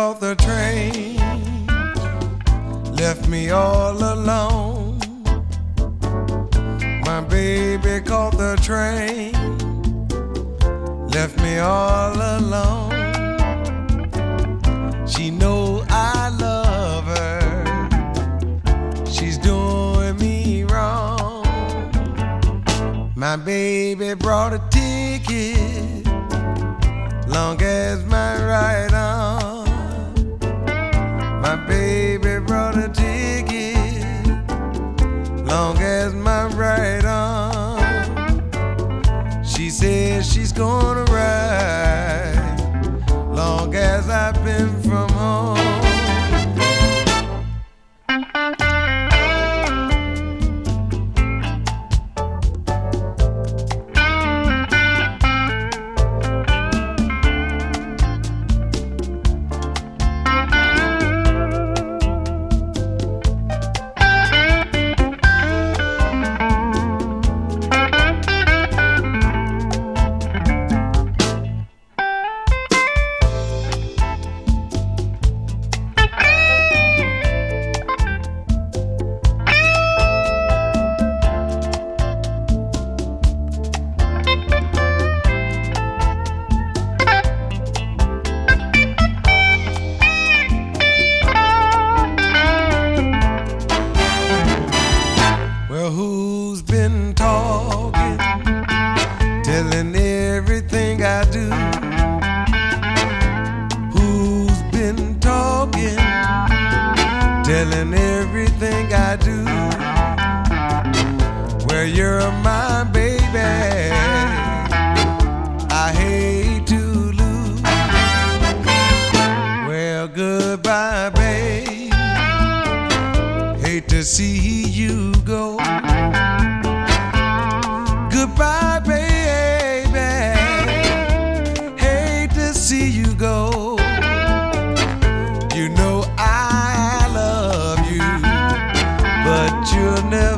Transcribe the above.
caught the train, left me all alone. My baby caught the train, left me all alone. She know I love her, she's doing me wrong. My baby brought a ticket, long as my right arm. My baby brought a ticket, long as my right arm. She says she's gonna ride, long as I've been from home. Who's been talking, telling everything I do? Who's been talking, telling everything I do? Well, you're my baby, I hate to lose. Well, goodbye, babe, hate to see you go. Goodbye, baby, hate to see you go. You know I love you, but you'll never